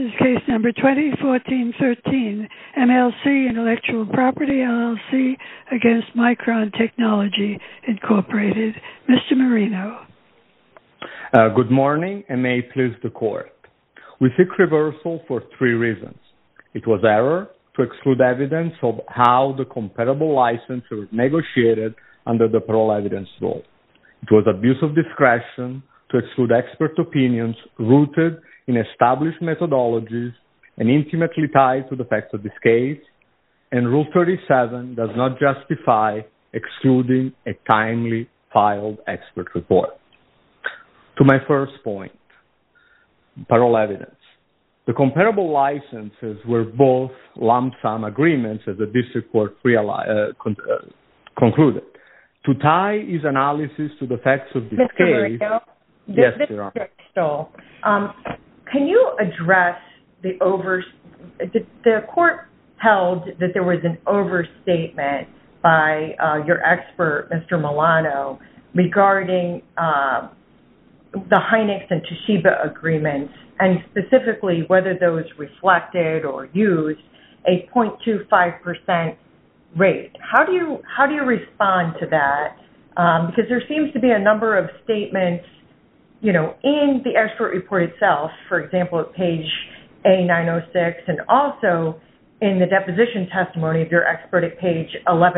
is case number 2014-13, MLC Intellectual Property, LLC, against Micron Technology, Incorporated. Mr. Marino. Good morning, and may it please the Court. We seek reversal for three reasons. It was error to exclude evidence of how the comparable license was negotiated under the parole evidence rule. It was abuse of discretion to exclude expert opinions rooted in established methodologies and intimately tied to the facts of this case, and Rule 37 does not justify excluding a timely filed expert report. To my first point, parole evidence. The comparable licenses were both lump sum agreements, as the district court concluded. To tie his analysis to the facts of this case... Marino, yes, Your Honor. Stoll, can you address the court held that there was an overstatement by your expert, Mr. Milano, regarding the Hynix and Toshiba agreements, and specifically whether those reflected or used a 0.25% rate. How do you respond to that? Because there seems to be a number of statements, in the expert report itself, for example, at page A906, and also in the deposition testimony of your expert at page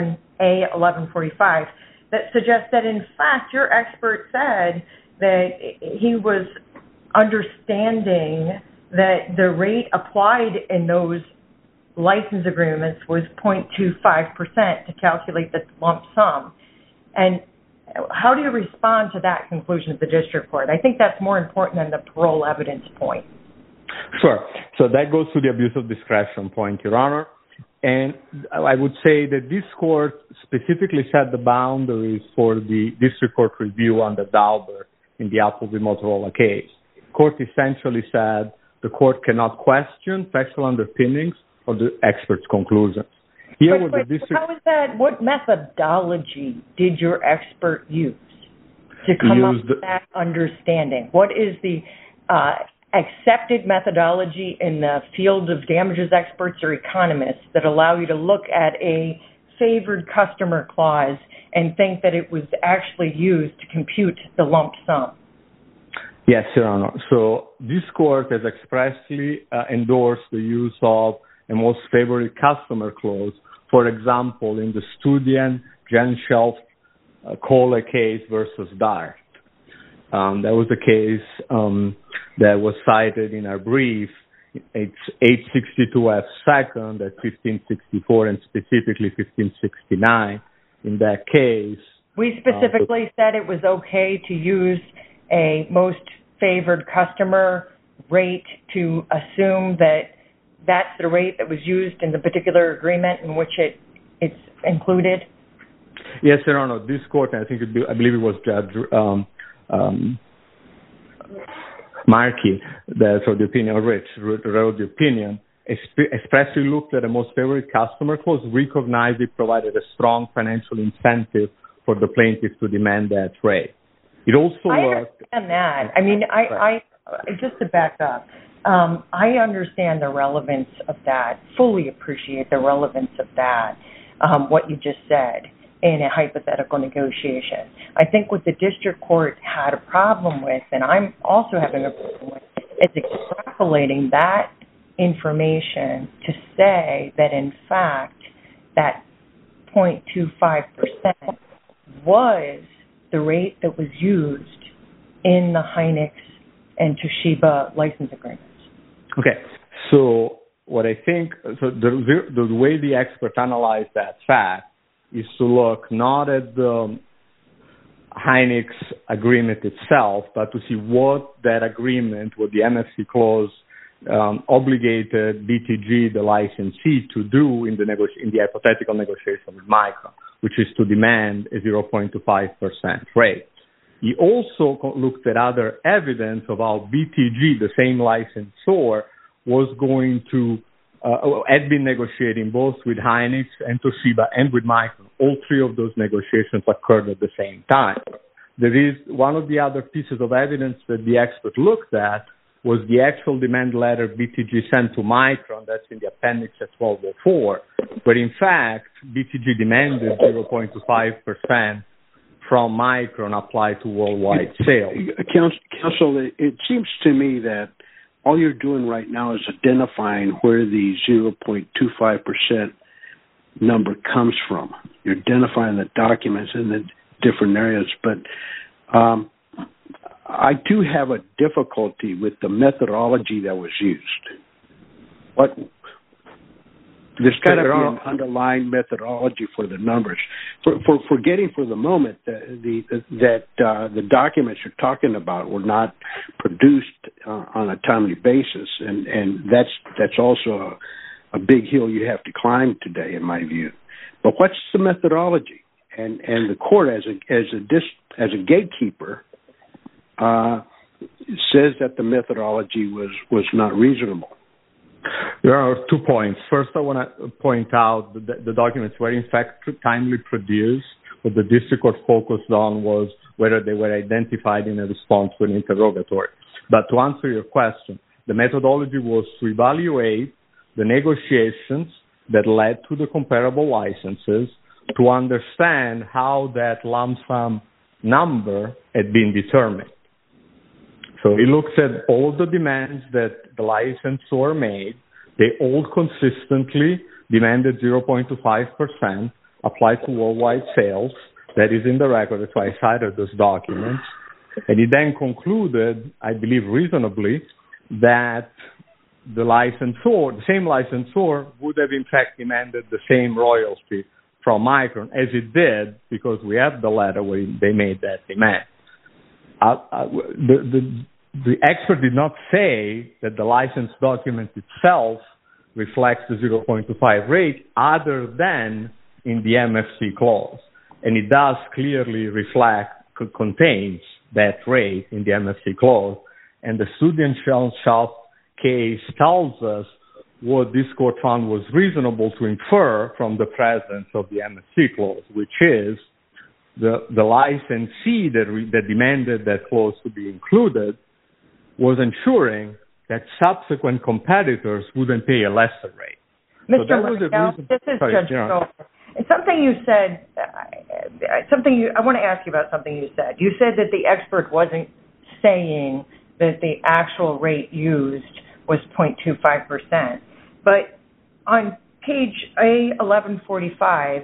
A1145, that suggests that, in fact, your expert said that he was understanding that the rate applied in those license agreements was 0.25% to calculate the lump sum. And how do you respond to that conclusion of the district court? I think that's more important than the parole evidence point. Sure. So that goes to the abuse of discretion point, Your Honor. And I would say that this court specifically set the boundaries for the district court review under Daubert in the Apple v. Motorola case. The court essentially said the court cannot question factual underpinnings of the expert's conclusions. How is that? What methodology did your expert use to come up with that understanding? What is the accepted methodology in the field of damages experts or economists that allow you to look at a favored customer clause and think that it was actually used to compute the lump sum? Yes, Your Honor. So this court has expressly endorsed the use of a most favored customer clause. For example, in the Studian Genshelf Kohler case versus Dart. That was a case that was cited in our brief. It's 862 F. 2nd at 1564 and specifically 1569. In that case, we specifically said it was okay to use a most favored customer rate to assume that that's the rate that was used in the particular agreement in which it's included? Yes, Your Honor. This court, I believe it was Judge Markey, the opinion of Rich, wrote the opinion, expressly looked at a most favored customer clause, recognized it provided a strong financial incentive for the plaintiff to demand that rate. It also I understand that. I mean, I just to back up, I understand the relevance of that, fully appreciate the relevance of that, what you just said in a hypothetical negotiation. I think what the district court had a problem with, and I'm also having a problem with, is extrapolating that information to say that, in fact, that 0.25% was the rate that was used in the Hynix and Toshiba license agreements. Okay, so what I think, the way the expert analyzed that fact is to look not at the Hynix agreement itself, but to see what that agreement, what the MFC clause obligated BTG, the licensee, to do in the hypothetical negotiation with Micron, which is to demand a 0.25% rate. He also looked at other evidence of how BTG, the same licensor, was going to, had been negotiating both with Hynix and Toshiba and with Micron. All three of those negotiations occurred at the same time. There is one of the other pieces of evidence that the expert looked at was the actual demand letter BTG sent to Micron, that's in the appendix at 1204, but in fact, BTG demanded 0.25% from Micron applied to worldwide sales. Counsel, it seems to me that all you're doing right now is identifying where the 0.25% number comes from. You're identifying the documents in the different areas, but I do have a difficulty with the methodology that was used. There's got to be an underlying methodology for the numbers. Forgetting for the moment that the documents you're talking about were not produced on a timely basis, and that's also a big hill you have to climb today, in my view. But what's the methodology? And the court, as a gatekeeper, says that the methodology was not reasonable. There are 2 points. First, I want to point out that the documents were in fact timely produced. What the district court focused on was whether they were identified in a response to an interrogatory. But to answer your question, the methodology was to evaluate the negotiations that led to the comparable licenses, to understand how that lump sum number had been determined. So it looks at all the demands that the licensor made. They all consistently demanded 0.25% applied to worldwide sales. That is in the record. That's why I cited those documents. And he then concluded, I believe reasonably, that the same licensor would have in fact demanded the same royalty from Micron, as it did because we have the letter where they made that demand. The expert did not say that the license document itself reflects the 0.25 rate other than in the MFC clause. And it does clearly contains that rate in the MFC clause. And the Studienschaft case tells us what this court found was reasonable to infer from the presence of the MFC clause, which is the licensee that demanded that clause to be included was ensuring that subsequent competitors wouldn't pay a lesser rate. Mr. Marino, this is Judge Stoll. Something you said, I want to ask you about something you said. You said that the expert wasn't saying that the actual rate used was 0.25%. But on page A1145,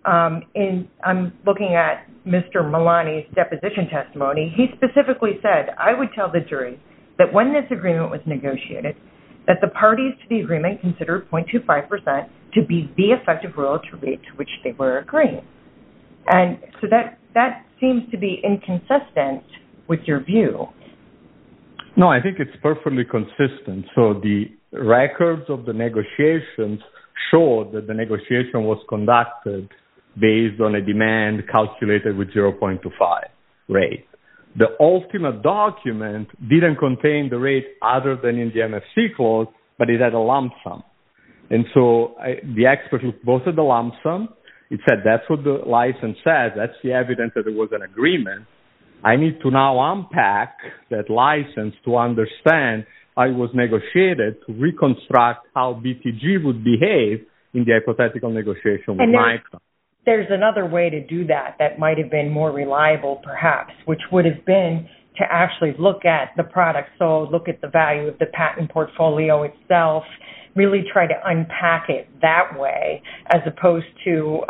I'm looking at Mr. Milani's deposition testimony. He specifically said, I would tell the jury that when this agreement was negotiated, that the parties to the agreement considered 0.25% to be the effective royalty rate to which they were agreeing. And so that seems to be inconsistent with your view. No, I think it's perfectly consistent. So the records of the negotiations show that the negotiation was conducted based on a demand calculated with 0.25 rate. The ultimate document didn't contain the rate other than in the MFC clause, but it had a lump sum. And so the expert looked both at the lump sum. It said that's what the license says. That's the evidence that there was an agreement. I need to now unpack that license to understand how it was negotiated, to reconstruct how BTG would behave in the hypothetical negotiation with Micron. There's another way to do that might have been more reliable, perhaps, which would have been to actually look at the product sold, look at the value of the patent portfolio itself, really try to unpack it that way, as opposed to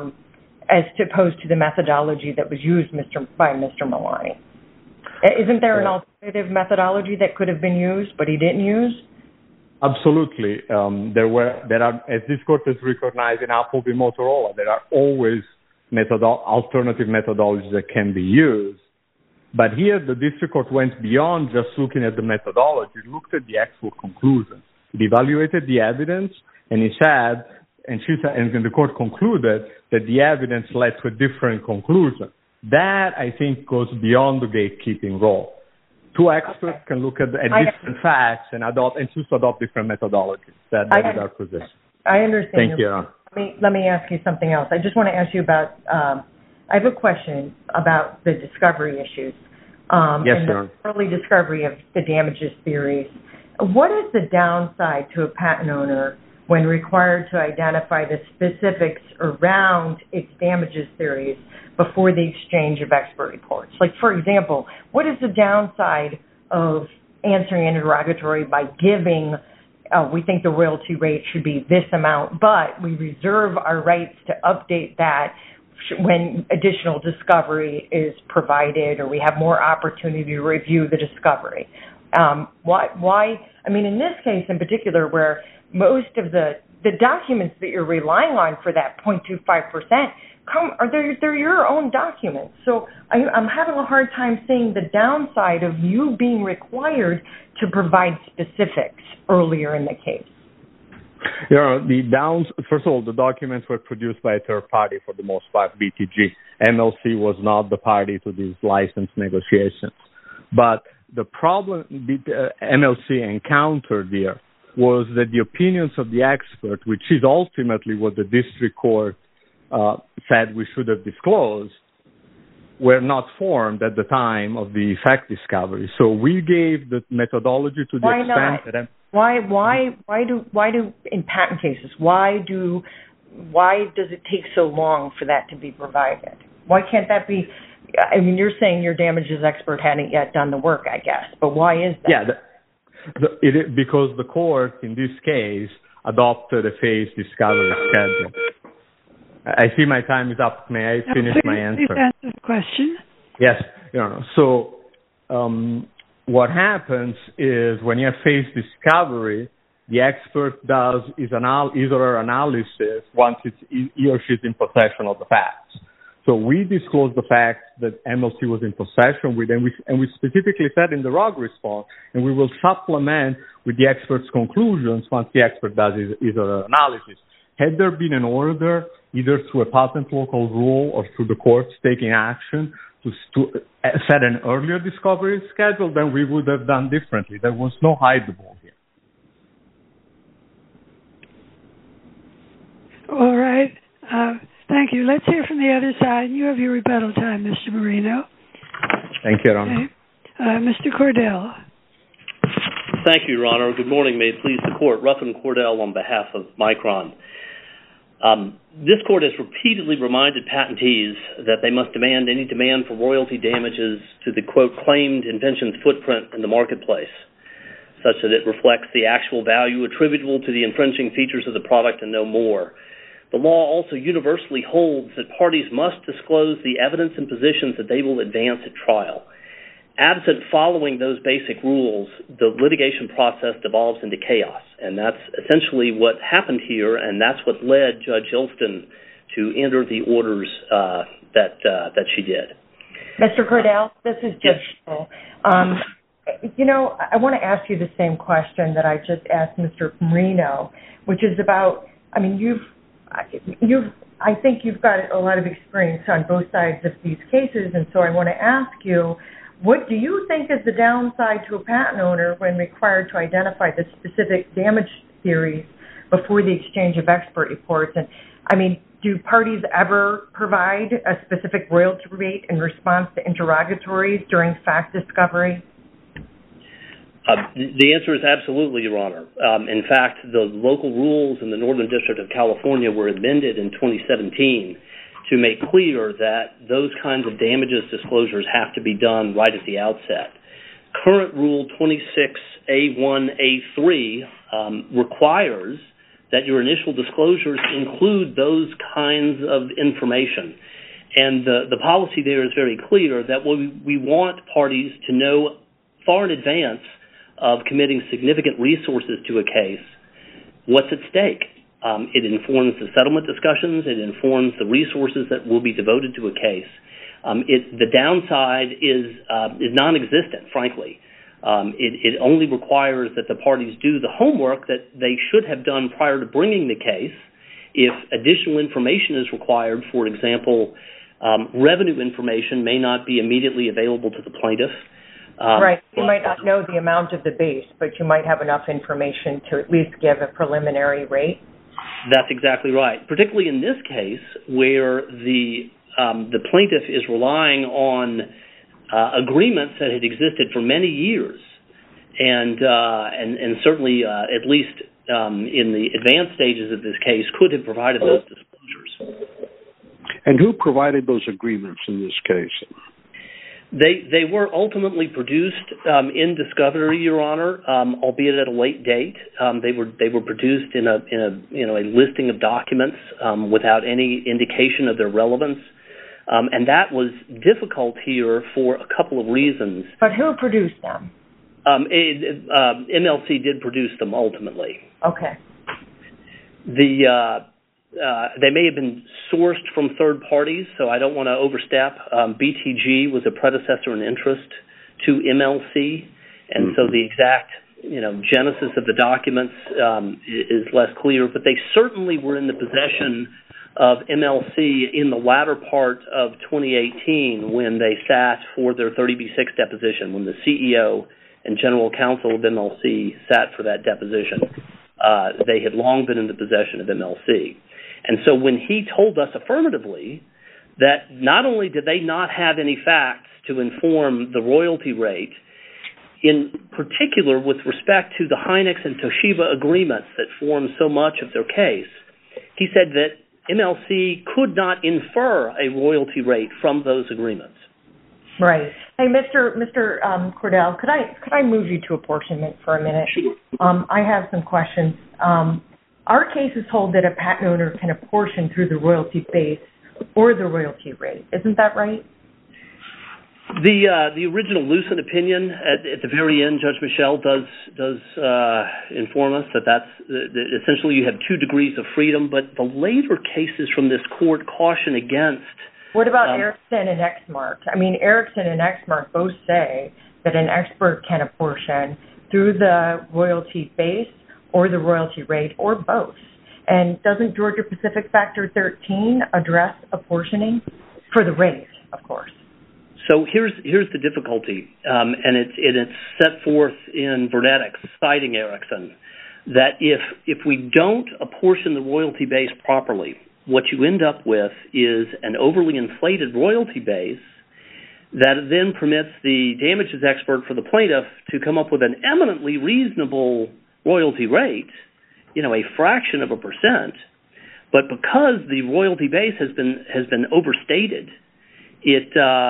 the methodology that was used by Mr. Milani. Isn't there an alternative methodology that could have been used, but he didn't use? Absolutely. There are, as this court has recognized in Apple v. Motorola, there are always alternative methodologies that can be used. But here, the district court went beyond just looking at the methodology. It looked at the actual conclusions. It evaluated the evidence, and he said, and the court concluded that the evidence led to a different conclusion. That, I think, goes beyond the gatekeeping role. Two experts can look at different facts and choose to adopt different methodologies. That is our position. I understand. Thank you. Let me ask you something else. I just want to ask you about, I have a question about the discovery issues. and the early discovery of the damages theories. What is the downside to a patent owner when required to identify the specifics around its damages theories before the exchange of expert reports? Like, for example, what is the downside of answering an interrogatory by giving, we think the royalty rate should be this amount, but we reserve our rights to update that when additional discovery is provided or we have more opportunity to review the discovery? Why? I mean, in this case in particular, where most of the documents that you're relying on for that 0.25% they're your own documents. So I'm having a hard time seeing the downside of you being required to provide specifics earlier in the case. First of all, the documents were produced by a third party for the most part, BTG. MLC was not the party to these license negotiations. But the problem MLC encountered here was that the opinions of the expert, which is ultimately what the district court said we should have disclosed, were not formed at the time of the fact discovery. So we gave the methodology to the extent that... Why do in patent cases, why does it take so long for that to be provided? Why can't that be... I mean, you're saying your damages expert hadn't yet done the work, I guess, but why is that? Yeah, because the court, in this case, adopted a phase discovery schedule. I see my time is up. May I finish my answer? Please answer the question. Yes. So what happens is when you have phase discovery, the expert does his or her analysis once he or she is in possession of the facts. So we disclosed the fact that MLC was in possession with, and we specifically said in the ROG response, and we will supplement with the expert's conclusions once the expert does his or her analysis. Had there been an order, either through a patent local rule or through the courts taking action to set an earlier discovery schedule, then we would have done differently. There was no hide the ball here. All right. Thank you. Let's hear from the other side. You have your rebuttal time, Mr. Marino. Thank you, Your Honor. Okay. Mr. Cordell. Thank you, Your Honor. Good morning. May it please the Court. Ruffin Cordell on behalf of Micron. This Court has repeatedly reminded patentees that they must demand any demand for royalty damages to the, quote, claimed invention's footprint in the marketplace, such that it reflects the actual value attributable to the infringing features of the product and no more. The law also universally holds that parties must disclose the evidence and positions that they will advance at trial. Absent following those basic rules, the litigation process devolves into chaos, and that's essentially what happened here, and that's what led Judge Ilston to enter the orders that she did. Mr. Cordell, this is Judge Stoll. I want to ask you the same question that I just asked Mr. Marino, which is about, I think you've got a lot of experience on both sides of these cases, and so I want to ask you, what do you think is the downside to a patent owner when required to identify the specific damage theories before the exchange of expert reports? And do parties ever provide a specific royalty rate in response to interrogatories during fact discovery? The answer is absolutely, Your Honor. In fact, the local rules in the Northern District of California were amended in 2017 to make clear that those kinds of damages disclosures have to be done right at the outset. Current Rule 26A1A3 requires that your initial disclosures include those kinds of information. And the policy there is very clear that we want parties to know far in advance of committing significant resources to a case what's at stake. It informs the settlement discussions. It informs the resources that will be devoted to a case. The downside is non-existent, frankly. It only requires that the parties do the homework that they should have done prior to bringing the case. If additional information is required, for example, revenue information may not be immediately available to the plaintiff. Right. You might not know the amount of the base, but you might have enough information to at least give a preliminary rate. That's exactly right, particularly in this case where the plaintiff is relying on agreements that had existed for many years, and certainly at least in the advanced stages of this case could have provided those disclosures. And who provided those agreements in this case? They were ultimately produced in discovery, Your Honor, albeit at a late date. They were produced in a listing of documents without any indication of their relevance, and that was difficult here for a couple of reasons. But who produced them? MLC did produce them ultimately. Okay. They may have been sourced from third parties, so I don't want to overstep. BTG was a predecessor in interest to MLC, and so the exact genesis of the documents is less clear, but they certainly were in the possession of MLC in the latter part of 2018 when they sat for their 30B6 deposition, when the CEO and general counsel of MLC sat for that deposition. They had long been in the possession of MLC. And so when he told us affirmatively that not only did they not have any facts to inform the royalty rate, in particular with respect to the Hynix and Toshiba agreements that formed so much of their case, he said that MLC could not infer a royalty rate from those agreements. Right. Hey, Mr. Cordell, could I move you to apportionment for a minute? Sure. I have some questions. Our cases hold that a patent owner can apportion through the royalty base or the royalty rate. Isn't that right? The original Lucent opinion at the very end, Judge Michel does inform us that essentially you have 2 degrees of freedom, but the later cases from this court caution against. What about Erickson and Exmark? I mean, Erickson and Exmark both say that an expert can apportion through the royalty base or the royalty rate, or both. And doesn't Georgia Pacific Factor 13 address apportioning for the rate, of course? So here's the difficulty, and it's set forth in Vernetics, citing Erickson, that if we don't apportion the royalty base properly, what you end up with is an overly inflated royalty base that then permits the damages expert for the plaintiff to come up with an eminently reasonable royalty rate, a fraction of a percent, but because the royalty base has been overstated, it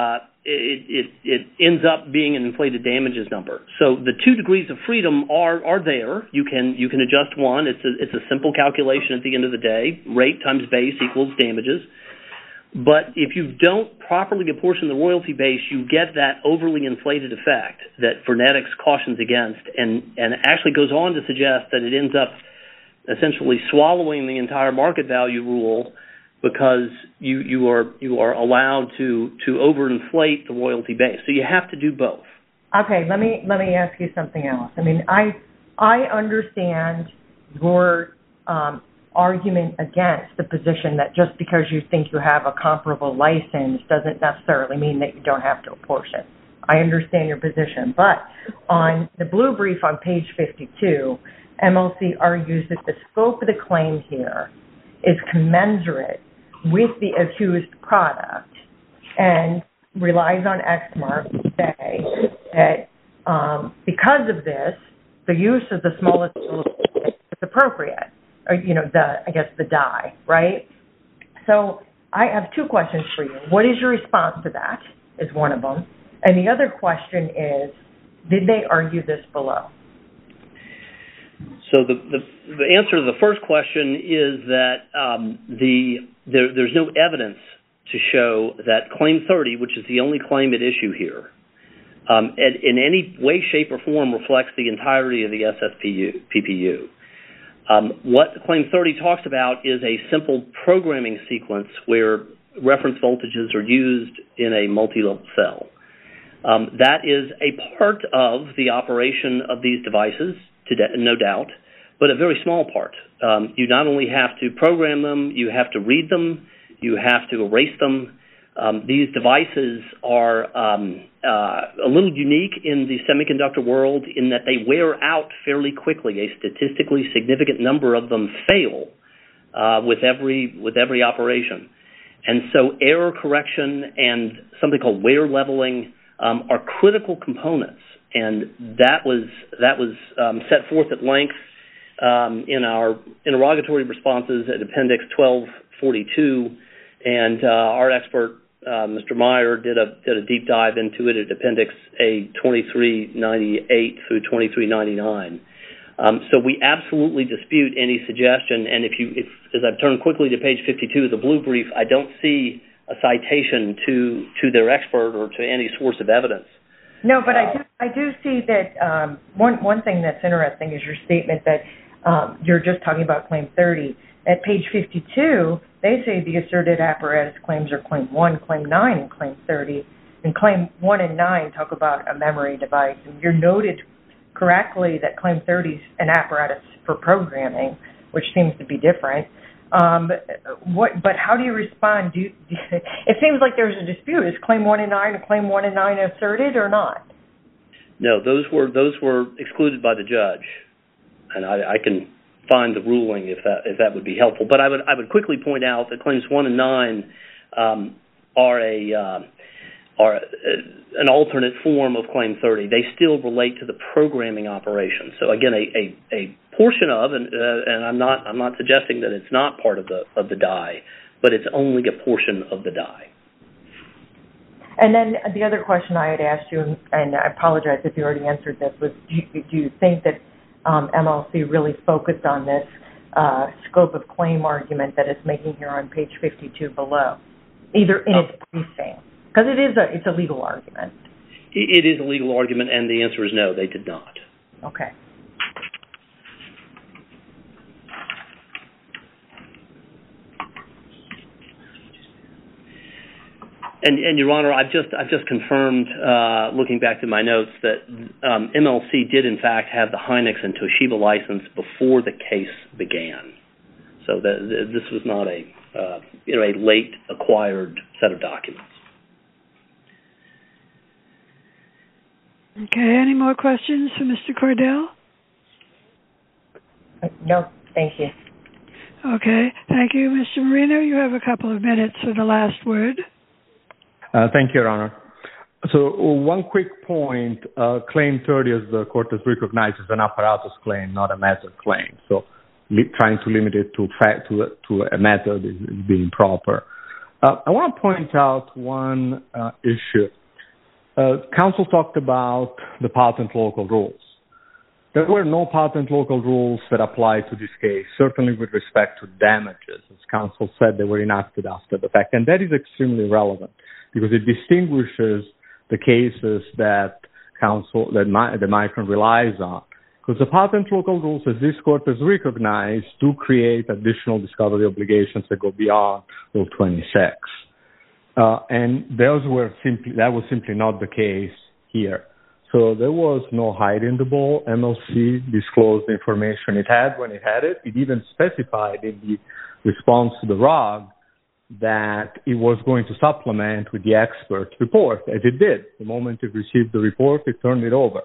ends up being an inflated damages number. So the 2 degrees of freedom are there. You can adjust one. It's a simple calculation at the end of the day. Rate times base equals damages. But if you don't properly apportion the royalty base, you get that overly inflated effect that Vernetics cautions against, and actually goes on to suggest that it ends up essentially swallowing the entire market value rule because you are allowed to overinflate the royalty base. So you have to do both. Okay, let me ask you something else. I mean, I understand your argument against the position that just because you think you have a comparable license doesn't necessarily mean that you don't have to apportion. I understand your position, but on the blue brief on page 52, MLC argues that the scope of the claim here is commensurate with the accused product and relies on Exmark to say that because of this, the use of the smallest is appropriate. Or, the die, right? So I have 2 questions for you. What is your response to that is one of them. And the other question is, did they argue this below? So the answer to the first question is that there's no evidence to show that Claim 30, which is the only claim at issue here, in any way, shape, or form reflects the entirety of the PPU. What Claim 30 talks about is a simple programming sequence where reference voltages are used in a multi-level cell. That is a part of the operation of these devices, no doubt, but a very small part. You not only have to program them, you have to read them, you have to erase them. These devices are a little unique in the semiconductor world in that they wear out fairly quickly. A statistically significant number of them fail with every operation. And so error correction and something called wear leveling are critical components, and that was set forth at length in our interrogatory responses at Appendix 1242, and our expert, Mr. Meyer, did a deep dive into it at Appendix A 2398 through 2399. So we absolutely dispute any suggestion, and if as I've turned quickly to page 52 of the blue brief, I don't see a citation to their expert or to any source of evidence. No, but I do see that one thing that's interesting is your statement that you're just talking about Claim 30. At page 52, they say the asserted apparatus claims are Claim 1, Claim 9, and Claim 30. And Claim 1 and 9 talk about a memory device. And you're noted correctly that Claim 30 is an apparatus for programming, which seems to be different. But how do you respond? It seems like there's a dispute. Is Claim 1 and 9 or Claim 1 and 9 asserted or not? No, those were excluded by the judge, and I can find the ruling if that would be helpful. But I would quickly point out that Claims 1 and 9 are an alternate form of Claim 30. They still relate to the programming operation. So again, a portion of, and I'm not suggesting that it's not part of the die, but it's only a portion of the die. And then the other question I had asked you, and I apologize if you already answered this, was do you think that MLC really focused on this scope of claim argument that it's making here on page 52 below, either in its briefing? Because it's a legal argument. It is a legal argument, and the answer is no, they did not. Okay. And Your Honor, I've just confirmed, looking back to my notes, that MLC did in fact have the Hynix and Toshiba license before the case began. So this was not a late acquired set of documents. Okay. Any more questions for Mr. Cordell? No, thank you. Okay. Thank you, Mr. Marino. You have a couple of minutes for the last word. Thank you, Your Honor. So one quick point, Claim 30, as the court has recognized, is an apparatus claim, not a method claim. So trying to limit it to a method is being proper. I want to point out one issue. Counsel talked about the patent local rules. There were no patent local rules that applied to this case, certainly with respect to damages. As counsel said, they were enacted after the fact. And that is extremely relevant because it distinguishes the cases that the Micron relies on. Because the patent local rules, as this court has recognized, do create additional discovery obligations that go beyond Rule 26. And that was simply not the case here. So there was no hiding the ball. MLC disclosed the information it had when it had it. It even specified in the response to the ROG that it was going to supplement with the expert report, as it did. The moment it received the report, it turned it over.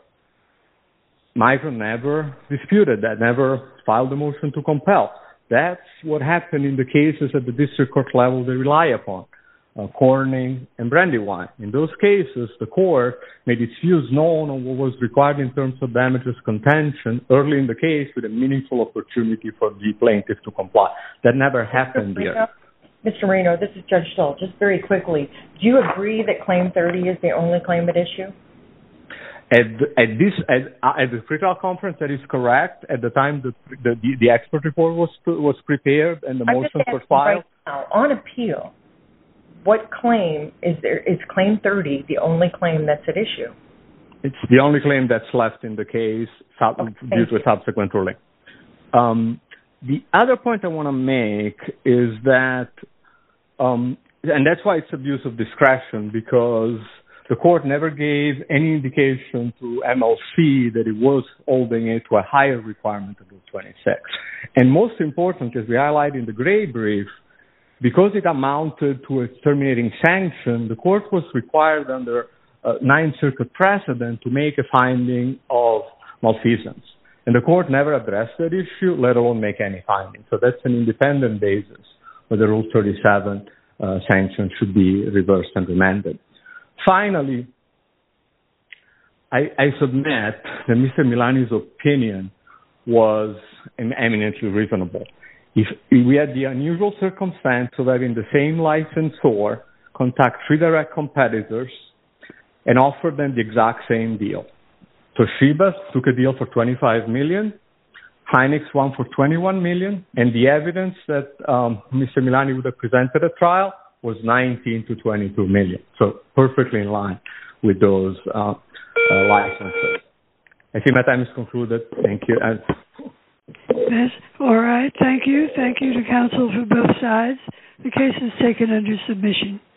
Micron never disputed that, never filed a motion to compel. That's what happened in the cases at the district court level they rely upon, Corning and Brandywine. In those cases, the court made its views known on what was required in terms of damages contention early in the case with a meaningful opportunity for the plaintiff to comply. That never happened here. Mr. Marino, this is Judge Stoll. Just very quickly, do you agree that Claim 30 is the only claim at issue? At the pre-trial conference, that is correct. At the time the expert report was prepared and the motions were filed. Right now, on appeal, what claim is there? Is Claim 30 the only claim that's at issue? It's the only claim that's left in the case due to a subsequent ruling. The other point I want to make is that, and that's why it's abuse of discretion, because the court never gave any indication to MLC that it was holding it to a higher requirement of Rule 26. And most important, as we highlight in the gray brief, because it amounted to a terminating sanction, the court was required under Ninth Circuit precedent to make a finding of malfeasance. And the court never addressed that issue, let alone make any findings. So that's an independent basis where the Rule 37 sanction should be reversed and remanded. Finally, I submit that Mr. Milani's opinion was eminently reasonable. If we had the unusual circumstance of having the same licensor contact 3 direct competitors and offer them the exact same deal. Toshiba took a deal for $25 million, Hynix one for $21 million, and the evidence that Mr. Milani would have presented at trial was $19 to $22 million. So perfectly in line with those licenses. I think my time is concluded. Thank you. Yes. All right. Thank you. Thank you to counsel for both sides. The case is taken under submission.